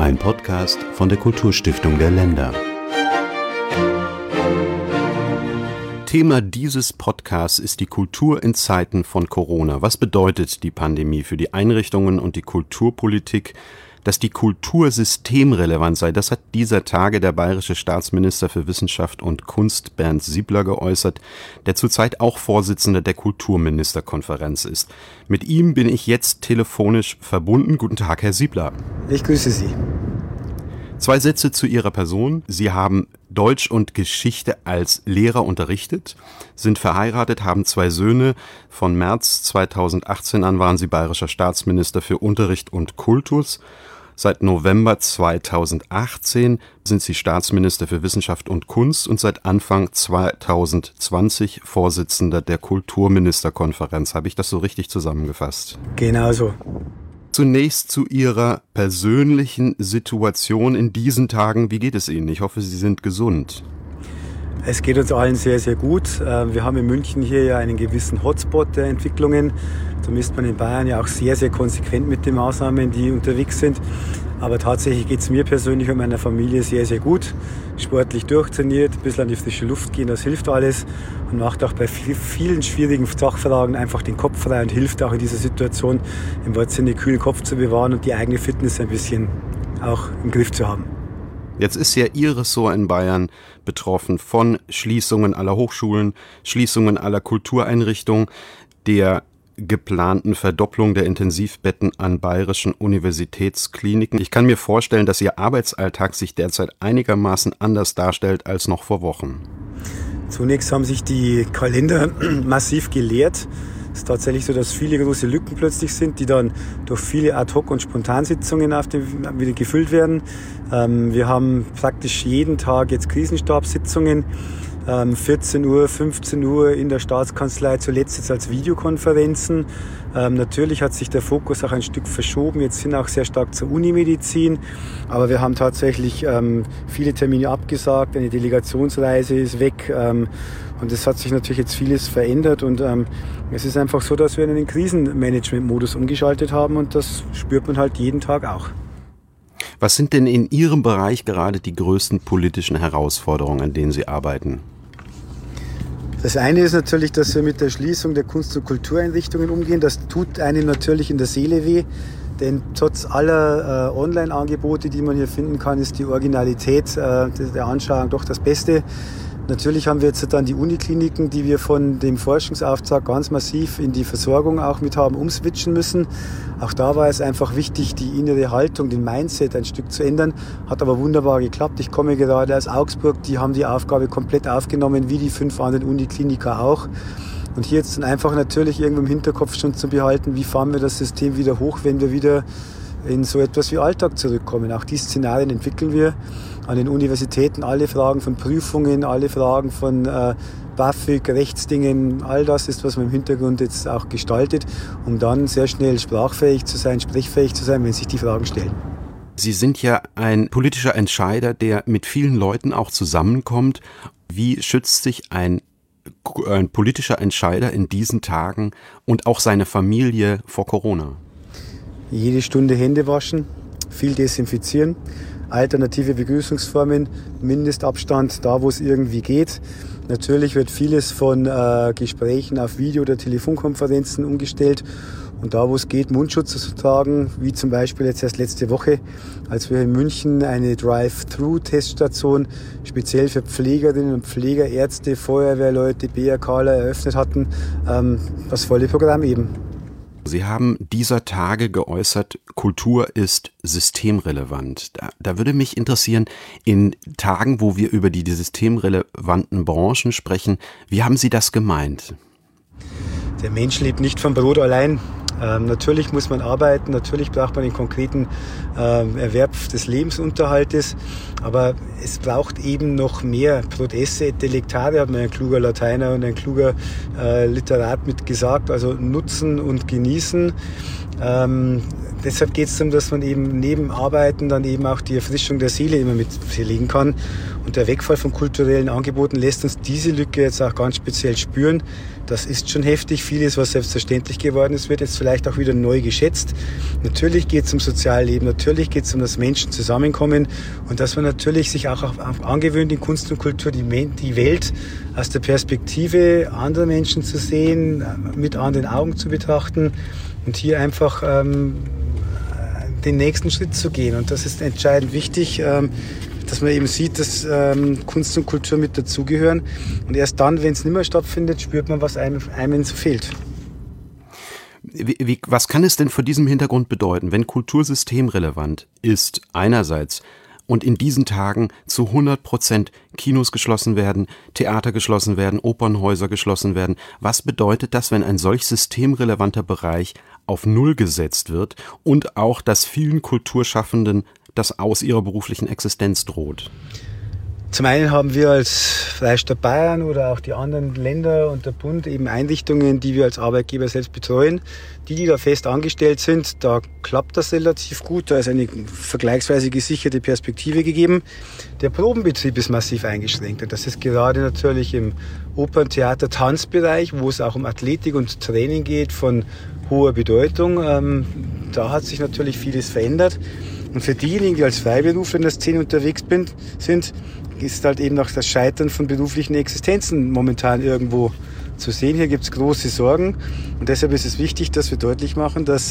Ein Podcast von der Kulturstiftung der Länder. Thema dieses Podcasts ist die Kultur in Zeiten von Corona. Was bedeutet die Pandemie für die Einrichtungen und die Kulturpolitik? Dass die Kultur systemrelevant sei, das hat dieser Tage der bayerische Staatsminister für Wissenschaft und Kunst Bernd Siebler geäußert, der zurzeit auch Vorsitzender der Kulturministerkonferenz ist. Mit ihm bin ich jetzt telefonisch verbunden. Guten Tag, Herr Siebler. Ich grüße Sie. 2 Sätze zu Ihrer Person. Sie haben Deutsch und Geschichte als Lehrer unterrichtet, sind verheiratet, haben 2 Söhne. Von März 2018 an waren Sie bayerischer Staatsminister für Unterricht und Kultus. Seit November 2018 sind Sie Staatsminister für Wissenschaft und Kunst und seit Anfang 2020 Vorsitzender der Kulturministerkonferenz. Habe ich das so richtig zusammengefasst? Genau so. Zunächst zu Ihrer persönlichen Situation in diesen Tagen. Wie geht es Ihnen? Ich hoffe, Sie sind gesund. Es geht uns allen sehr, sehr gut. Wir haben in München hier ja einen gewissen Hotspot der Entwicklungen. Da misst man in Bayern ja auch sehr, sehr konsequent mit den Maßnahmen, die unterwegs sind. Aber tatsächlich geht es mir persönlich und meiner Familie sehr, sehr gut. Sportlich durchtrainiert, ein bisschen an die frische Luft gehen, das hilft alles. Und macht auch bei vielen schwierigen Sachfragen einfach den Kopf frei und hilft auch in dieser Situation, im Wortsinne den kühlen Kopf zu bewahren und die eigene Fitness ein bisschen auch im Griff zu haben. Jetzt ist ja Ihr Ressort in Bayern betroffen von Schließungen aller Hochschulen, Schließungen aller Kultureinrichtungen, der geplanten Verdopplung der Intensivbetten an bayerischen Universitätskliniken. Ich kann mir vorstellen, dass Ihr Arbeitsalltag sich derzeit einigermaßen anders darstellt als noch vor Wochen. Zunächst haben sich die Kalender massiv geleert. Es ist tatsächlich so, dass viele große Lücken plötzlich sind, die dann durch viele Ad-Hoc- und Spontansitzungen wieder gefüllt werden. Wir haben praktisch jeden Tag jetzt Krisenstabssitzungen, 14 Uhr, 15 Uhr in der Staatskanzlei, zuletzt jetzt als Videokonferenzen. Natürlich hat sich der Fokus auch ein Stück verschoben, jetzt sind auch sehr stark zur Unimedizin, aber wir haben tatsächlich viele Termine abgesagt, eine Delegationsreise ist weg und es hat sich natürlich jetzt vieles verändert und es ist einfach so, dass wir in einen Krisenmanagement-Modus umgeschaltet haben und das spürt man halt jeden Tag auch. Was sind denn in Ihrem Bereich gerade die größten politischen Herausforderungen, an denen Sie arbeiten? Das eine ist natürlich, dass wir mit der Schließung der Kunst- und Kultureinrichtungen umgehen. Das tut einem natürlich in der Seele weh, denn trotz aller Online-Angebote, die man hier finden kann, ist die Originalität der Anschauung doch das Beste. Natürlich haben wir jetzt dann die Unikliniken, die wir von dem Forschungsauftrag ganz massiv in die Versorgung auch mit haben umswitchen müssen. Auch da war es einfach wichtig, die innere Haltung, den Mindset ein Stück zu ändern. Hat aber wunderbar geklappt. Ich komme gerade aus Augsburg, die haben die Aufgabe komplett aufgenommen, wie die 5 anderen Unikliniker auch. Und hier jetzt dann einfach natürlich irgendwo im Hinterkopf schon zu behalten, wie fahren wir das System wieder hoch, wenn wir wieder in so etwas wie Alltag zurückkommen. Auch die Szenarien entwickeln wir an den Universitäten, alle Fragen von Prüfungen, alle Fragen von BAföG, Rechtsdingen, all das ist, was man im Hintergrund jetzt auch gestaltet, um dann sehr schnell sprachfähig zu sein, sprechfähig zu sein, wenn sich die Fragen stellen. Sie sind ja ein politischer Entscheider, der mit vielen Leuten auch zusammenkommt. Wie schützt sich ein politischer Entscheider in diesen Tagen und auch seine Familie vor Corona? Jede Stunde Hände waschen, viel desinfizieren, alternative Begrüßungsformen, Mindestabstand da, wo es irgendwie geht. Natürlich wird vieles von Gesprächen auf Video- oder Telefonkonferenzen umgestellt und da, wo es geht, Mundschutz zu tragen, wie zum Beispiel jetzt erst letzte Woche, als wir in München eine Drive-Thru-Teststation speziell für Pflegerinnen und Pfleger, Ärzte, Feuerwehrleute, BRKler eröffnet hatten, das volle Programm eben. Sie haben dieser Tage geäußert, Kultur ist systemrelevant. Da würde mich interessieren, in Tagen, wo wir über die systemrelevanten Branchen sprechen, wie haben Sie das gemeint? Der Mensch lebt nicht vom Brot allein. Natürlich muss man arbeiten, natürlich braucht man den konkreten Erwerb des Lebensunterhaltes, aber es braucht eben noch mehr. Pro esse et delectare, hat mir ein kluger Lateiner und ein kluger Literat mit gesagt, also nutzen und genießen. Deshalb geht es darum, dass man eben neben Arbeiten dann eben auch die Erfrischung der Seele immer mit verlegen kann. Und der Wegfall von kulturellen Angeboten lässt uns diese Lücke jetzt auch ganz speziell spüren. Das ist schon heftig. Vieles, was selbstverständlich geworden ist, wird jetzt vielleicht auch wieder neu geschätzt. Natürlich geht es um Sozialleben, natürlich geht es um das Menschen zusammenkommen und dass man natürlich sich auch angewöhnt, in Kunst und Kultur die Welt aus der Perspektive anderer Menschen zu sehen, mit anderen Augen zu betrachten und hier einfach den nächsten Schritt zu gehen. Und das ist entscheidend wichtig, dass man eben sieht, dass Kunst und Kultur mit dazugehören. Und erst dann, wenn es nicht mehr stattfindet, spürt man, was einem so fehlt. Was kann es denn vor diesem Hintergrund bedeuten, wenn Kultur systemrelevant ist einerseits und in diesen Tagen zu 100% Kinos geschlossen werden, Theater geschlossen werden, Opernhäuser geschlossen werden? Was bedeutet das, wenn ein solch systemrelevanter Bereich auf Null gesetzt wird und auch, dass vielen Kulturschaffenden das aus ihrer beruflichen Existenz droht? Zum einen haben wir als Freistaat Bayern oder auch die anderen Länder und der Bund eben Einrichtungen, die wir als Arbeitgeber selbst betreuen. Die da fest angestellt sind, da klappt das relativ gut. Da ist eine vergleichsweise gesicherte Perspektive gegeben. Der Probenbetrieb ist massiv eingeschränkt. Und das ist gerade natürlich im Opern-, Theater-, Tanzbereich, wo es auch um Athletik und Training geht, von hoher Bedeutung. Da hat sich natürlich vieles verändert. Und für diejenigen, die als Freiberufler in der Szene unterwegs sind, ist halt eben auch das Scheitern von beruflichen Existenzen momentan irgendwo zu sehen. Hier gibt es große Sorgen und deshalb ist es wichtig, dass wir deutlich machen, dass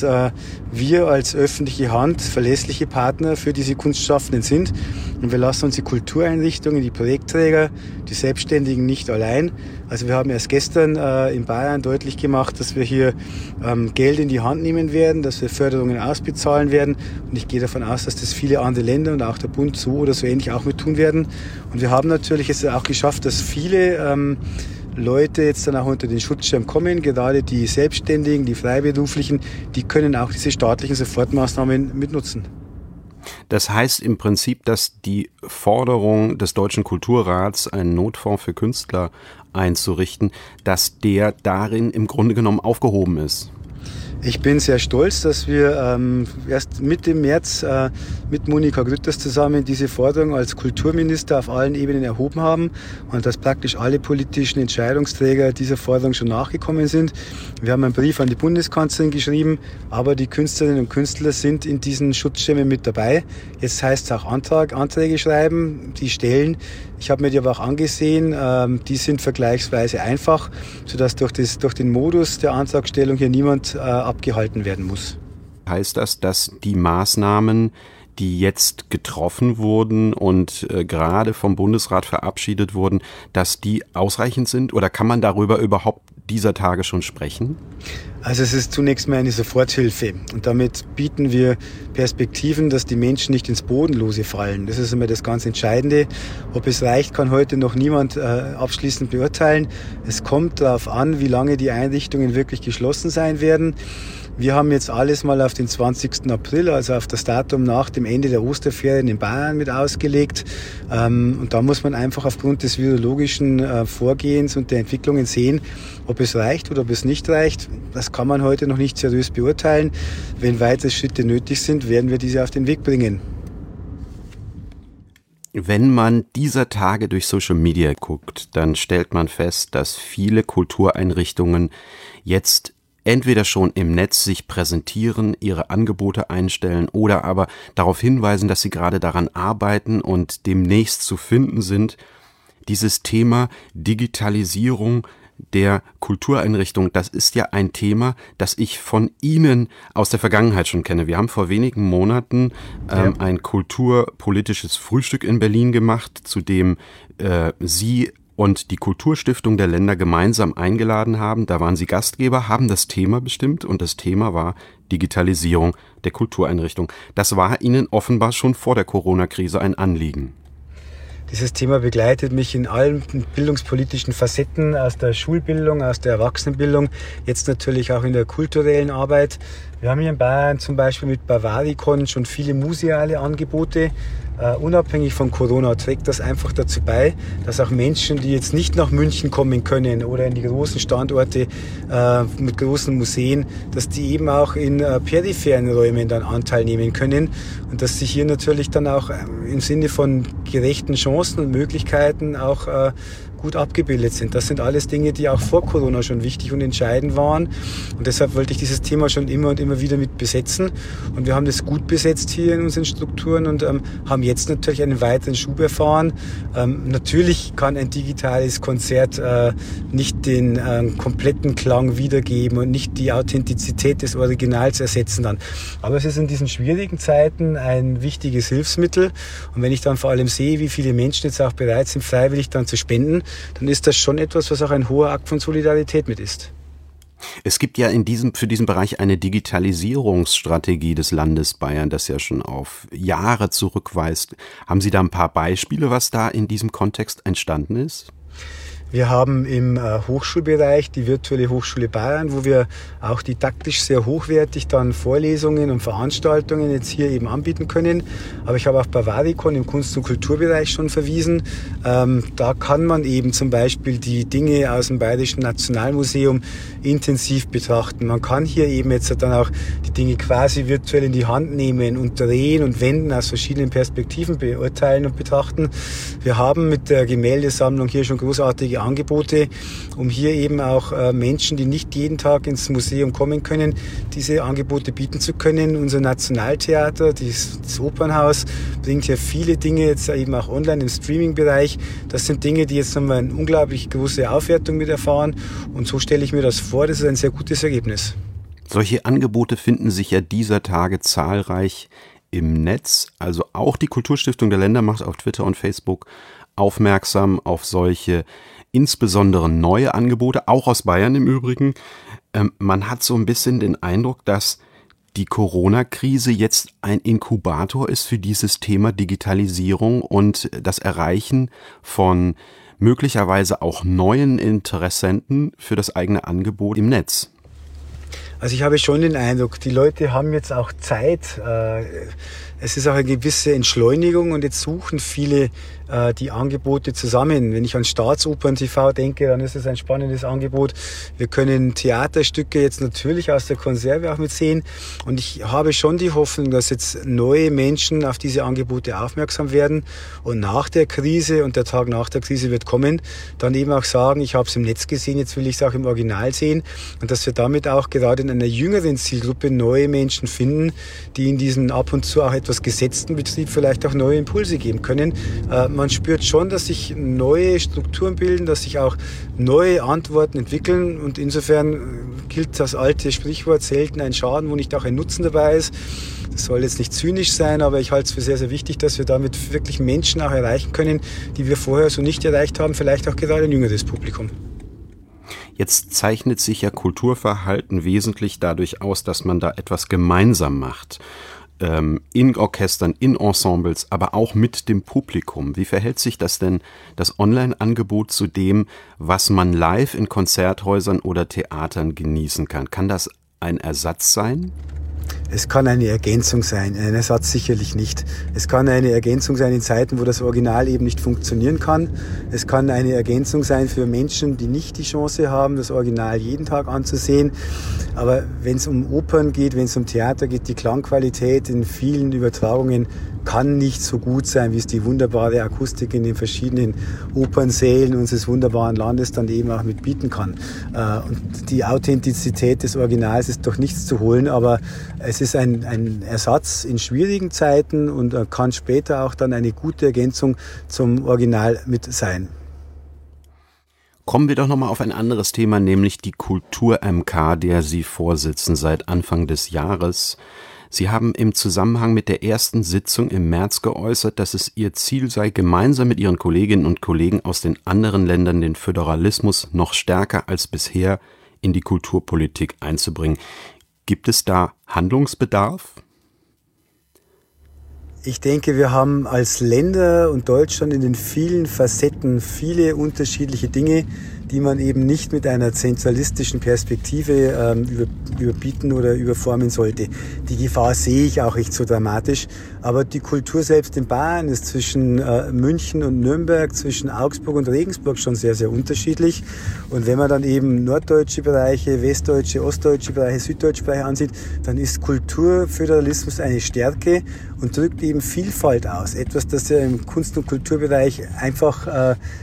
wir als öffentliche Hand verlässliche Partner für diese Kunstschaffenden sind und wir lassen uns die Kultureinrichtungen, die Projektträger, die Selbstständigen nicht allein. Also wir haben erst gestern in Bayern deutlich gemacht, dass wir hier Geld in die Hand nehmen werden, dass wir Förderungen ausbezahlen werden und ich gehe davon aus, dass das viele andere Länder und auch der Bund so oder so ähnlich auch mit tun werden. Und wir haben natürlich es auch geschafft, dass viele Leute jetzt dann auch unter den Schutzschirm kommen, gerade die Selbstständigen, die Freiberuflichen, die können auch diese staatlichen Sofortmaßnahmen mitnutzen. Das heißt im Prinzip, dass die Forderung des Deutschen Kulturrats, einen Notfonds für Künstler einzurichten, dass der darin im Grunde genommen aufgehoben ist. Ich bin sehr stolz, dass wir erst Mitte März mit Monika Grütters zusammen diese Forderung als Kulturminister auf allen Ebenen erhoben haben und dass praktisch alle politischen Entscheidungsträger dieser Forderung schon nachgekommen sind. Wir haben einen Brief an die Bundeskanzlerin geschrieben, aber die Künstlerinnen und Künstler sind in diesen Schutzschirmen mit dabei. Jetzt heißt es auch Anträge schreiben, die stellen. Ich habe mir die aber auch angesehen, die sind vergleichsweise einfach, sodass durch den Modus der Antragstellung hier niemand abgehalten werden muss. Heißt das, dass die Maßnahmen, die jetzt getroffen wurden und gerade vom Bundesrat verabschiedet wurden, dass die ausreichend sind oder kann man darüber überhaupt dieser Tage schon sprechen? Also es ist zunächst mal eine Soforthilfe und damit bieten wir Perspektiven, dass die Menschen nicht ins Bodenlose fallen. Das ist immer das ganz Entscheidende. Ob es reicht, kann heute noch niemand abschließend beurteilen. Es kommt darauf an, wie lange die Einrichtungen wirklich geschlossen sein werden. Wir haben jetzt alles mal auf den 20. April, also auf das Datum nach dem Ende der Osterferien in Bayern mit ausgelegt. Und da muss man einfach aufgrund des virologischen Vorgehens und der Entwicklungen sehen, ob es reicht oder ob es nicht reicht. Das kann man heute noch nicht seriös beurteilen. Wenn weitere Schritte nötig sind, werden wir diese auf den Weg bringen. Wenn man dieser Tage durch Social Media guckt, dann stellt man fest, dass viele Kultureinrichtungen jetzt entweder schon im Netz sich präsentieren, ihre Angebote einstellen oder aber darauf hinweisen, dass sie gerade daran arbeiten und demnächst zu finden sind. Dieses Thema Digitalisierung der Kultureinrichtung, das ist ja ein Thema, das ich von Ihnen aus der Vergangenheit schon kenne. Wir haben vor wenigen Monaten ein kulturpolitisches Frühstück in Berlin gemacht, zu dem Sie und die Kulturstiftung der Länder gemeinsam eingeladen haben. Da waren Sie Gastgeber, haben das Thema bestimmt und das Thema war Digitalisierung der Kultureinrichtung. Das war Ihnen offenbar schon vor der Corona-Krise ein Anliegen. Dieses Thema begleitet mich in allen bildungspolitischen Facetten, aus der Schulbildung, aus der Erwachsenenbildung, jetzt natürlich auch in der kulturellen Arbeit. Wir haben hier in Bayern zum Beispiel mit Bavaricon schon viele museale Angebote. Unabhängig von Corona trägt das einfach dazu bei, dass auch Menschen, die jetzt nicht nach München kommen können oder in die großen Standorte mit großen Museen, dass die eben auch in peripheren Räumen dann Anteil nehmen können und dass sich hier natürlich dann auch im Sinne von gerechten Chancen und Möglichkeiten auch gut abgebildet sind. Das sind alles Dinge, die auch vor Corona schon wichtig und entscheidend waren. Und deshalb wollte ich dieses Thema schon immer und immer wieder mit besetzen. Und wir haben das gut besetzt hier in unseren Strukturen und haben jetzt natürlich einen weiteren Schub erfahren. Natürlich kann ein digitales Konzert nicht den kompletten Klang wiedergeben und nicht die Authentizität des Originals ersetzen dann. Aber es ist in diesen schwierigen Zeiten ein wichtiges Hilfsmittel. Und wenn ich dann vor allem sehe, wie viele Menschen jetzt auch bereit sind, freiwillig dann zu spenden, dann ist das schon etwas, was auch ein hoher Akt von Solidarität mit ist. Es gibt ja für diesen Bereich eine Digitalisierungsstrategie des Landes Bayern, das ja schon auf Jahre zurückweist. Haben Sie da ein paar Beispiele, was da in diesem Kontext entstanden ist? Wir haben im Hochschulbereich die virtuelle Hochschule Bayern, wo wir auch didaktisch sehr hochwertig dann Vorlesungen und Veranstaltungen jetzt hier eben anbieten können. Aber ich habe auch Bavaricon im Kunst- und Kulturbereich schon verwiesen. Da kann man eben zum Beispiel die Dinge aus dem Bayerischen Nationalmuseum intensiv betrachten. Man kann hier eben jetzt dann auch die Dinge quasi virtuell in die Hand nehmen und drehen und wenden, aus verschiedenen Perspektiven beurteilen und betrachten. Wir haben mit der Gemäldesammlung hier schon großartige Angebote, um hier eben auch Menschen, die nicht jeden Tag ins Museum kommen können, diese Angebote bieten zu können. Unser Nationaltheater, das Opernhaus, bringt hier viele Dinge jetzt eben auch online im Streaming-Bereich. Das sind Dinge, die jetzt nochmal eine unglaublich große Aufwertung mit erfahren. Und so stelle ich mir das vor, das ist ein sehr gutes Ergebnis. Solche Angebote finden sich ja dieser Tage zahlreich im Netz. Also auch die Kulturstiftung der Länder macht auf Twitter und Facebook aufmerksam auf solche insbesondere neue Angebote, auch aus Bayern im Übrigen. Man hat so ein bisschen den Eindruck, dass die Corona-Krise jetzt ein Inkubator ist für dieses Thema Digitalisierung und das Erreichen von möglicherweise auch neuen Interessenten für das eigene Angebot im Netz. Also ich habe schon den Eindruck, die Leute haben jetzt auch Zeit. Es ist auch eine gewisse Entschleunigung und jetzt suchen viele die Angebote zusammen. Wenn ich an Staatsopern TV denke, dann ist es ein spannendes Angebot. Wir können Theaterstücke jetzt natürlich aus der Konserve auch mitsehen. Und ich habe schon die Hoffnung, dass jetzt neue Menschen auf diese Angebote aufmerksam werden und nach der Krise, und der Tag nach der Krise wird kommen, dann eben auch sagen, ich habe es im Netz gesehen, jetzt will ich es auch im Original sehen. Und dass wir damit auch gerade in einer jüngeren Zielgruppe neue Menschen finden, die in diesem ab und zu auch etwas gesetzten Betrieb vielleicht auch neue Impulse geben können. Man spürt schon, dass sich neue Strukturen bilden, dass sich auch neue Antworten entwickeln und insofern gilt das alte Sprichwort, selten ein Schaden, wo nicht auch ein Nutzen dabei ist. Das soll jetzt nicht zynisch sein, aber ich halte es für sehr, sehr wichtig, dass wir damit wirklich Menschen auch erreichen können, die wir vorher so nicht erreicht haben, vielleicht auch gerade ein jüngeres Publikum. Jetzt zeichnet sich ja Kulturverhalten wesentlich dadurch aus, dass man da etwas gemeinsam macht. In Orchestern, in Ensembles, aber auch mit dem Publikum. Wie verhält sich das denn, das Online-Angebot, zu dem, was man live in Konzerthäusern oder Theatern genießen kann? Kann das ein Ersatz sein? Es kann eine Ergänzung sein, ein Ersatz sicherlich nicht. Es kann eine Ergänzung sein in Zeiten, wo das Original eben nicht funktionieren kann. Es kann eine Ergänzung sein für Menschen, die nicht die Chance haben, das Original jeden Tag anzusehen. Aber wenn es um Opern geht, wenn es um Theater geht, die Klangqualität in vielen Übertragungen kann nicht so gut sein, wie es die wunderbare Akustik in den verschiedenen Opernsälen unseres wunderbaren Landes dann eben auch mit bieten kann. Und die Authentizität des Originals ist doch nichts zu holen, aber es ist ein Ersatz in schwierigen Zeiten und kann später auch dann eine gute Ergänzung zum Original mit sein. Kommen wir doch nochmal auf ein anderes Thema, nämlich die Kultur-MK, der Sie vorsitzen seit Anfang des Jahres. Sie haben im Zusammenhang mit der ersten Sitzung im März geäußert, dass es Ihr Ziel sei, gemeinsam mit Ihren Kolleginnen und Kollegen aus den anderen Ländern den Föderalismus noch stärker als bisher in die Kulturpolitik einzubringen. Gibt es da Handlungsbedarf? Ich denke, wir haben als Länder und Deutschland in den vielen Facetten viele unterschiedliche Dinge, die man eben nicht mit einer zentralistischen Perspektive überbieten oder überformen sollte. Die Gefahr sehe ich auch nicht so dramatisch, aber die Kultur selbst in Bayern ist zwischen München und Nürnberg, zwischen Augsburg und Regensburg schon sehr, sehr unterschiedlich. Und wenn man dann eben norddeutsche Bereiche, westdeutsche, ostdeutsche Bereiche, süddeutsche Bereiche ansieht, dann ist Kulturföderalismus eine Stärke und drückt eben Vielfalt aus. Etwas, das ja im Kunst- und Kulturbereich einfach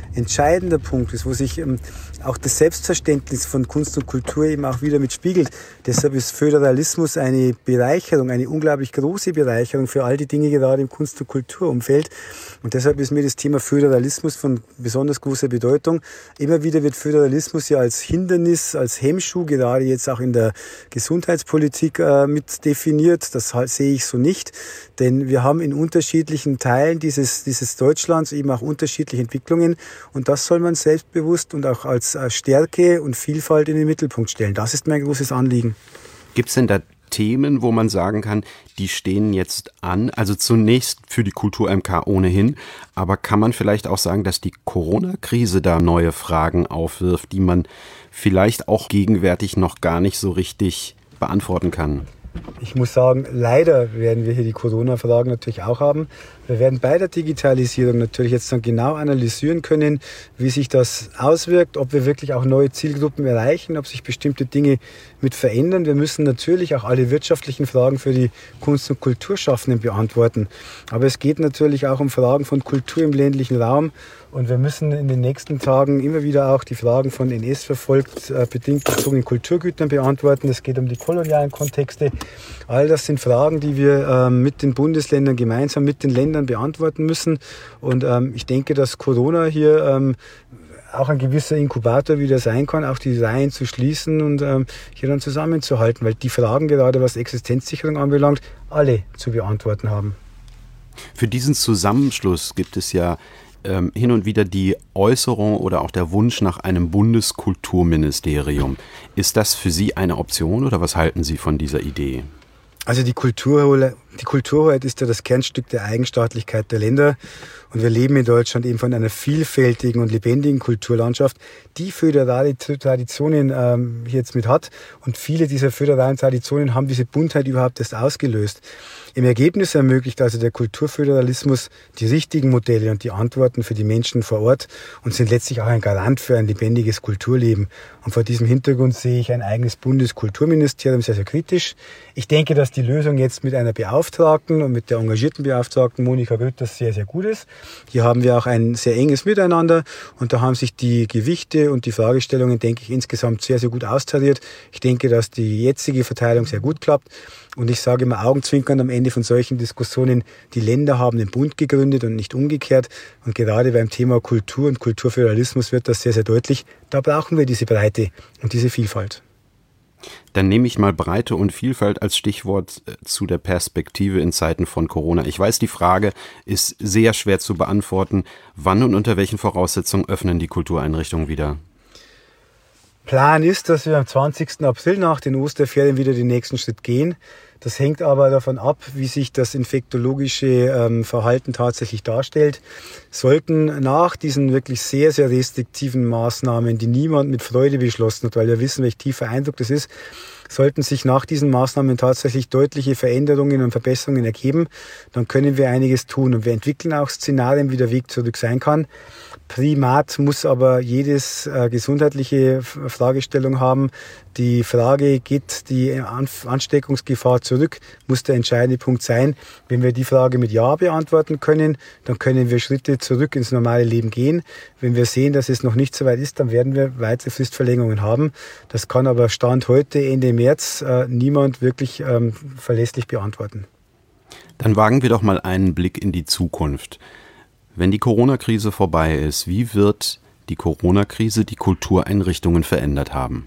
entscheidender Punkt ist, wo sich auch das Selbstverständnis von Kunst und Kultur eben auch wieder mitspiegelt. Deshalb ist Föderalismus eine Bereicherung, eine unglaublich große Bereicherung für all die Dinge gerade im Kunst- und Kulturumfeld. Und deshalb ist mir das Thema Föderalismus von besonders großer Bedeutung. Immer wieder wird Föderalismus ja als Hindernis, als Hemmschuh, gerade jetzt auch in der Gesundheitspolitik mit definiert. Das sehe ich so nicht, denn wir haben in unterschiedlichen Teilen dieses Deutschlands eben auch unterschiedliche Entwicklungen und das soll man selbstbewusst und auch als Stärke und Vielfalt in den Mittelpunkt stellen. Das ist mein großes Anliegen. Gibt es denn da Themen, wo man sagen kann, die stehen jetzt an? Also zunächst für die Kultur-MK ohnehin, aber kann man vielleicht auch sagen, dass die Corona-Krise da neue Fragen aufwirft, die man vielleicht auch gegenwärtig noch gar nicht so richtig beantworten kann? Ich muss sagen, leider werden wir hier die Corona-Fragen natürlich auch haben. Wir werden bei der Digitalisierung natürlich jetzt dann genau analysieren können, wie sich das auswirkt, ob wir wirklich auch neue Zielgruppen erreichen, ob sich bestimmte Dinge mit verändern. Wir müssen natürlich auch alle wirtschaftlichen Fragen für die Kunst- und Kulturschaffenden beantworten. Aber es geht natürlich auch um Fragen von Kultur im ländlichen Raum. Und wir müssen in den nächsten Tagen immer wieder auch die Fragen von NS-verfolgt bedingt bezogenen Kulturgütern beantworten. Es geht um die kolonialen Kontexte. All das sind Fragen, die wir mit den Bundesländern gemeinsam mit den Ländern beantworten müssen. Und ich denke, dass Corona hier auch ein gewisser Inkubator wieder sein kann, auch die Reihen zu schließen und hier dann zusammenzuhalten, weil die Fragen gerade, was Existenzsicherung anbelangt, alle zu beantworten haben. Für diesen Zusammenschluss gibt es ja hin und wieder die Äußerung oder auch der Wunsch nach einem Bundeskulturministerium. Ist das für Sie eine Option oder was halten Sie von dieser Idee? Also die Kulturhoheit ist ja das Kernstück der Eigenstaatlichkeit der Länder und wir leben in Deutschland eben von einer vielfältigen und lebendigen Kulturlandschaft, die föderale Traditionen hier jetzt mit hat und viele dieser föderalen Traditionen haben diese Buntheit überhaupt erst ausgelöst. Im Ergebnis ermöglicht also der Kulturföderalismus die richtigen Modelle und die Antworten für die Menschen vor Ort und sind letztlich auch ein Garant für ein lebendiges Kulturleben. Und vor diesem Hintergrund sehe ich ein eigenes Bundeskulturministerium sehr, sehr kritisch. Ich denke, dass die Lösung jetzt mit einer Beauftragten und mit der engagierten Beauftragten Monika Grütters sehr, sehr gut ist. Hier haben wir auch ein sehr enges Miteinander und da haben sich die Gewichte und die Fragestellungen, denke ich, insgesamt sehr, sehr gut austariert. Ich denke, dass die jetzige Verteilung sehr gut klappt. Und ich sage immer augenzwinkernd am Ende von solchen Diskussionen, die Länder haben den Bund gegründet und nicht umgekehrt. Und gerade beim Thema Kultur und Kulturföderalismus wird das sehr, sehr deutlich. Da brauchen wir diese Breite und diese Vielfalt. Dann nehme ich mal Breite und Vielfalt als Stichwort zu der Perspektive in Zeiten von Corona. Ich weiß, die Frage ist sehr schwer zu beantworten. Wann und unter welchen Voraussetzungen öffnen die Kultureinrichtungen wieder? Plan ist, dass wir am 20. April nach den Osterferien wieder den nächsten Schritt gehen. Das hängt aber davon ab, wie sich das infektologische Verhalten tatsächlich darstellt. Sollten nach diesen wirklich sehr, sehr restriktiven Maßnahmen, die niemand mit Freude beschlossen hat, weil wir wissen, welch tiefer Eindruck das ist, sollten sich nach diesen Maßnahmen tatsächlich deutliche Veränderungen und Verbesserungen ergeben, dann können wir einiges tun. Und wir entwickeln auch Szenarien, wie der Weg zurück sein kann. Primat muss aber jedes gesundheitliche Fragestellung haben. Die Frage, geht die Ansteckungsgefahr zurück, muss der entscheidende Punkt sein. Wenn wir die Frage mit Ja beantworten können, dann können wir Schritte zurück ins normale Leben gehen. Wenn wir sehen, dass es noch nicht so weit ist, dann werden wir weitere Fristverlängerungen haben. Das kann aber Stand heute, Ende März, niemand wirklich verlässlich beantworten. Dann wagen wir doch mal einen Blick in die Zukunft. Wenn die Corona-Krise vorbei ist, wie wird die Corona-Krise die Kultureinrichtungen verändert haben?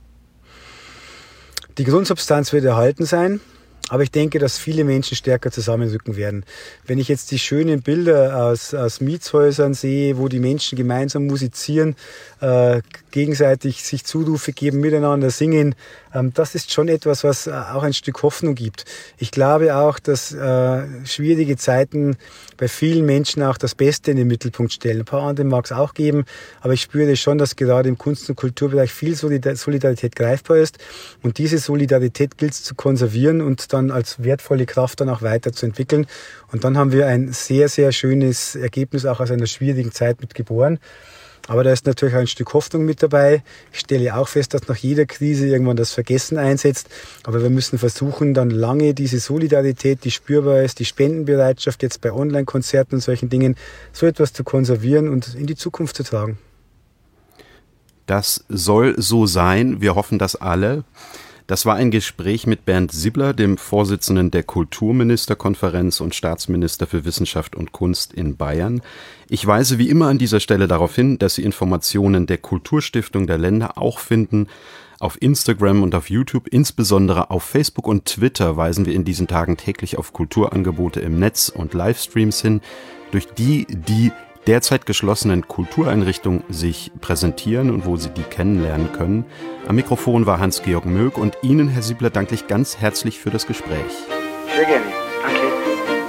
Die Grundsubstanz wird erhalten sein, aber ich denke, dass viele Menschen stärker zusammenrücken werden. Wenn ich jetzt die schönen Bilder aus Mietshäusern sehe, wo die Menschen gemeinsam musizieren, gegenseitig sich Zurufe geben, miteinander singen, das ist schon etwas, was auch ein Stück Hoffnung gibt. Ich glaube auch, dass schwierige Zeiten bei vielen Menschen auch das Beste in den Mittelpunkt stellen. Ein paar andere mag es auch geben, aber ich spüre schon, dass gerade im Kunst- und Kulturbereich viel Solidarität greifbar ist und diese Solidarität gilt es zu konservieren und dann als wertvolle Kraft dann auch weiterzuentwickeln. Und dann haben wir ein sehr, sehr schönes Ergebnis auch aus einer schwierigen Zeit mit geboren. Aber da ist natürlich auch ein Stück Hoffnung mit dabei. Ich stelle auch fest, dass nach jeder Krise irgendwann das Vergessen einsetzt. Aber wir müssen versuchen, dann lange diese Solidarität, die spürbar ist, die Spendenbereitschaft jetzt bei Online-Konzerten und solchen Dingen, so etwas zu konservieren und in die Zukunft zu tragen. Das soll so sein. Wir hoffen das alle. Das war ein Gespräch mit Bernd Sibler, dem Vorsitzenden der Kulturministerkonferenz und Staatsminister für Wissenschaft und Kunst in Bayern. Ich weise wie immer an dieser Stelle darauf hin, dass Sie Informationen der Kulturstiftung der Länder auch finden auf Instagram und auf YouTube. Insbesondere auf Facebook und Twitter weisen wir in diesen Tagen täglich auf Kulturangebote im Netz und Livestreams hin, durch die derzeit geschlossenen Kultureinrichtungen sich präsentieren und wo Sie die kennenlernen können. Am Mikrofon war Hans-Georg Möck und Ihnen, Herr Sibler, danke ich ganz herzlich für das Gespräch. Sehr gerne. Danke.